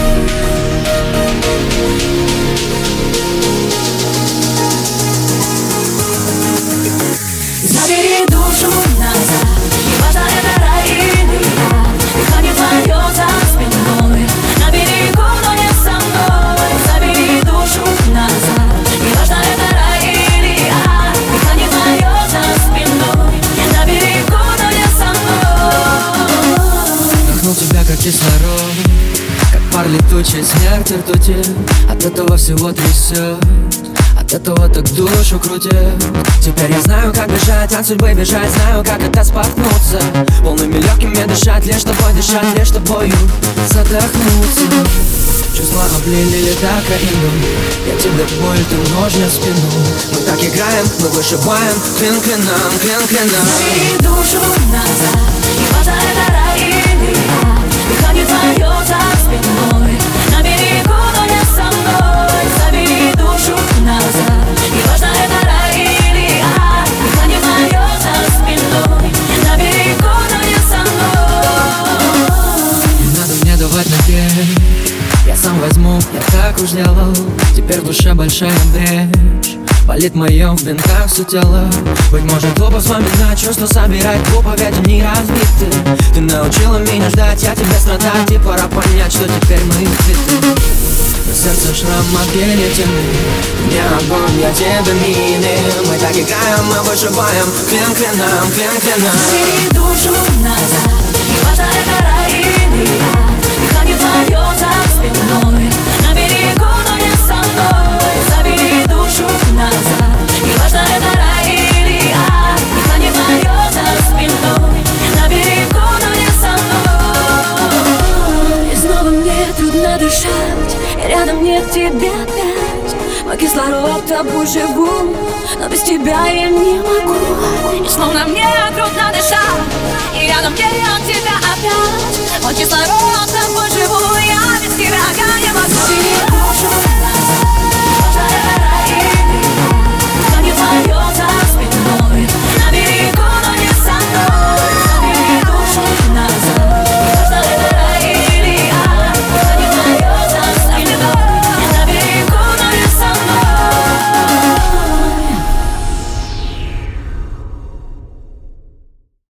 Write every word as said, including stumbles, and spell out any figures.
Забери душу назад, неважно, это рай или ад. Дыхание твое за спиной, на берегу, но не со мной. Забери душу назад, неважно, это рай или ад. Дыхание твое за спиной, на берегу, но не со мной. Вдохнул тебя как кислород, как пар летучий, смерть в ртути. От этого всего трясет, от этого так душу крутит. Теперь я знаю, как бежать, от судьбы бежать. Знаю, как это споткнуться, полными легкими дышать. Лишь тобой дышать, лишь тобою задохнуться. Чувства облили летакаином, я тебе боль, ты ножны в спину. Мы так играем, мы вышибаем клин клином, клин клином. Забери душу назад, неважно, это рай или ад. Дыхание твое за спиной, на берегу, но не со мной. Забери душу назад, неважно, это рай или ад. Дыхание твое за спиной, на берегу, но не со мной. Не надо мне давать надежд, я сам возьму, я так уж делал. Теперь в душе большая брешь, болит в моем в бинтах все тело. Быть может, глупо вспоминать, чувства собирать глупо, ведь они разбиты. Ты научила меня ждать, я тебе страдать, и пора понять, что теперь мы квиты. На сердце шрам от гильотины, мне огонь, я тебе мины. Мы так играем, мы выживаем клин клином, клин клином. Забери душу назад, неважно, это рай или ад. Дыхание твое за спиной, на берегу, но не со мной. Забери душу назад, неважно, это рай или ад. Дыхание твое за спиной, на берегу, но не со мной. И снова мне трудно дышать, и рядом нет тебя опять. Мой кислород тобой живу, но без тебя я не могу. И словно мне трудно дышать, и рядом нет тебя опять. Мой кислород тобой живу, я без тебя я не могу.